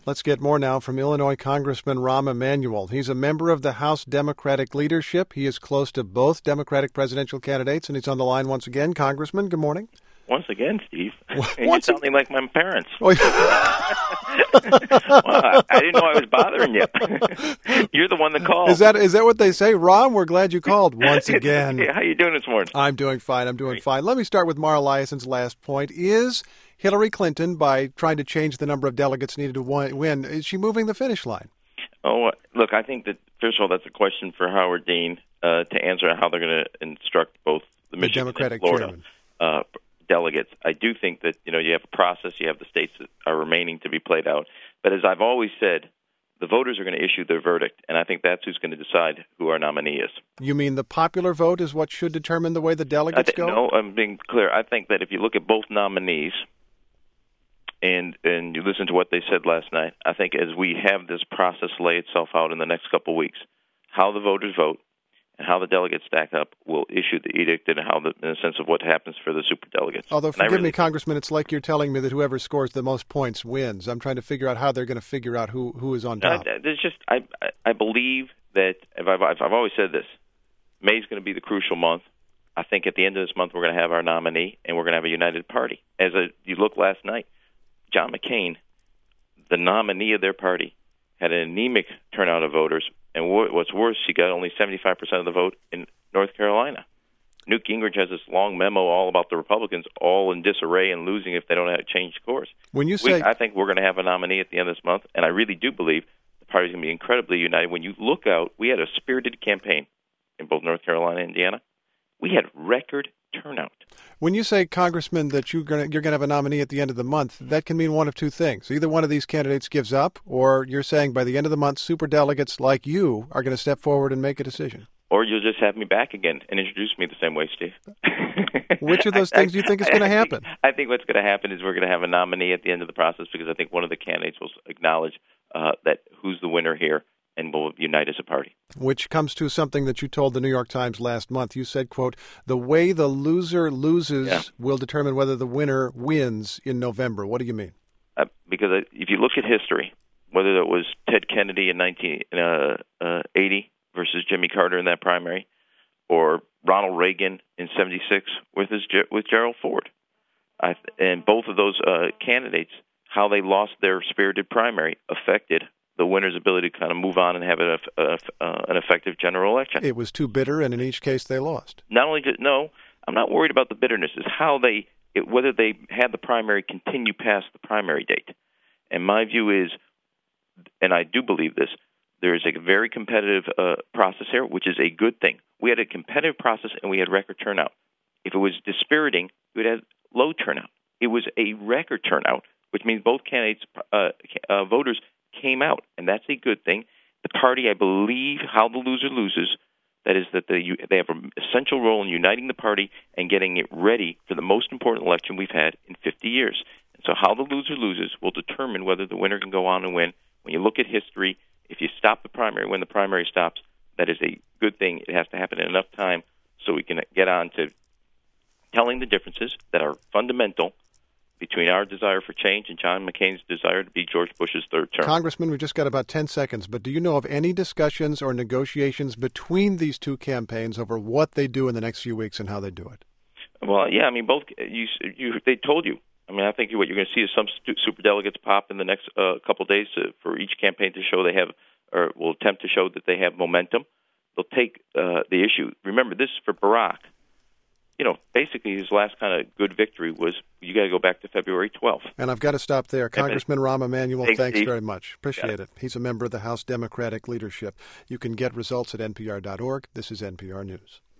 Let's get more now from Illinois Congressman Rahm Emanuel. He's a member of the House Democratic leadership. He is close to both Democratic presidential candidates, and he's on the line once again. Congressman, good morning. Once again, Steve. You're sounding like my parents. Oh, Well, I didn't know I was bothering you. You're the one that called. Is that what they say? Rahm, we're glad you called once again. Hey, how you doing this morning? I'm doing fine. Fine. Let me start with Mara Liasson's last point. Is Hillary Clinton, by trying to change the number of delegates needed to win, is she moving the finish line? Oh, look, I think that, first of all, that's a question for Howard Dean to answer how they're going to instruct both the Michigan Democratic and Florida delegates. I do think that, you have a process, you have the states that are remaining to be played out. But as I've always said, the voters are going to issue their verdict, and I think that's who's going to decide who our nominee is. You mean the popular vote is what should determine the way the delegates go? No, I'm being clear. I think that if you look at both nominees and you listen to what they said last night, I think as we have this process lay itself out in the next couple of weeks, how the voters vote and how the delegates stack up will issue the edict and in a sense of what happens for the superdelegates. Although, forgive me, Congressman, it's like you're telling me that whoever scores the most points wins. I'm trying to figure out how they're going to figure out who is on top. I believe that, I've always said this, May's going to be the crucial month. I think at the end of this month we're going to have our nominee and we're going to have a united party. You look last night, John McCain, the nominee of their party, had an anemic turnout of voters. And what's worse, he got only 75% of the vote in North Carolina. Newt Gingrich has this long memo all about the Republicans all in disarray and losing if they don't have to change course. I think we're going to have a nominee at the end of this month, and I really do believe the party's going to be incredibly united. When you look out, we had a spirited campaign in both North Carolina and Indiana. We had record turnout. When you say, Congressman, that you're going to have a nominee at the end of the month, that can mean one of two things. Either one of these candidates gives up, or you're saying by the end of the month, superdelegates like you are going to step forward and make a decision. Or you'll just have me back again and introduce me the same way, Steve. Which of those things do you think is going to happen? I think what's going to happen is we're going to have a nominee at the end of the process because I think one of the candidates will acknowledge that who's the winner here and will unite as a party. Which comes to something that you told the New York Times last month. You said, quote, the way the loser loses will determine whether the winner wins in November. What do you mean? Because if you look at history, whether it was Ted Kennedy in 1980 versus Jimmy Carter in that primary, or Ronald Reagan in 76 with Gerald Ford, and both of those candidates, how they lost their spirited primary affected the winner's ability to kind of move on and have an effective general election. It was too bitter, and in each case they lost. I'm not worried about the bitterness. It's how whether they had the primary continue past the primary date. And my view is, and I do believe this, there is a very competitive process here, which is a good thing. We had a competitive process and we had record turnout. If it was dispiriting, we would have low turnout. It was a record turnout, which means both candidates, voters, came out, and that's a good thing. The party, I believe, how the loser loses, that is that they have an essential role in uniting the party and getting it ready for the most important election we've had in 50 years. And so how the loser loses will determine whether the winner can go on and win. When you look at history, if you stop the primary, when the primary stops, that is a good thing. It has to happen in enough time so we can get on to telling the differences that are fundamental between our desire for change and John McCain's desire to be George Bush's third term. Congressman, we've just got about 10 seconds, but do you know of any discussions or negotiations between these two campaigns over what they do in the next few weeks and how they do it? Well, yeah, I mean, both. They told you. I mean, I think what you're going to see is some superdelegates pop in the next couple of days for each campaign to show they have, or will attempt to show that they have momentum. They'll take the issue. Remember, this for Barack. Basically his last kind of good victory was you got to go back to February 12th. And I've got to stop there. Congressman Rahm Emanuel, thanks Steve. very much. Appreciate it. He's a member of the House Democratic leadership. You can get results at npr.org. This is NPR News.